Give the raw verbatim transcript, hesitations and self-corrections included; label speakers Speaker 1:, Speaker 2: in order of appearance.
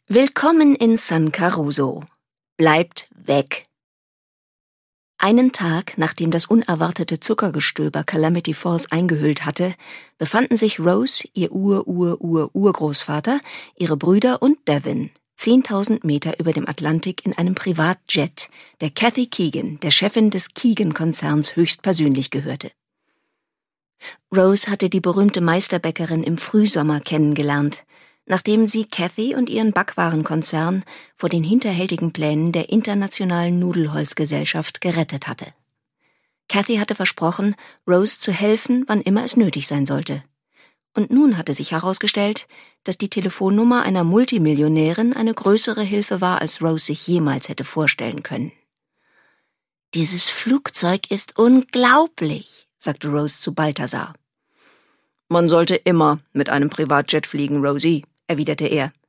Speaker 1: Willkommen in San Caruso. Bleibt weg. Einen Tag, nachdem das unerwartete Zuckergestöber Calamity Falls eingehüllt hatte, befanden sich Rose, ihr Ur-Ur-Ur-Urgroßvater, ihre Brüder und Devin zehntausend Meter über dem Atlantik in einem Privatjet, der Kathy Keegan, der Chefin des Keegan-Konzerns, höchstpersönlich gehörte. Rose hatte die berühmte Meisterbäckerin im Frühsommer kennengelernt, nachdem sie Kathy und ihren Backwarenkonzern vor den hinterhältigen Plänen der Internationalen Nudelholzgesellschaft gerettet hatte. Kathy hatte versprochen, Rose zu helfen, wann immer es nötig sein sollte. Und nun hatte sich herausgestellt, dass die Telefonnummer einer Multimillionärin eine größere Hilfe war, als Rose sich jemals hätte vorstellen können. »Dieses Flugzeug ist unglaublich«, sagte Rose zu Balthasar. »Man sollte immer mit einem Privatjet fliegen, Rosie«, erwiderte er.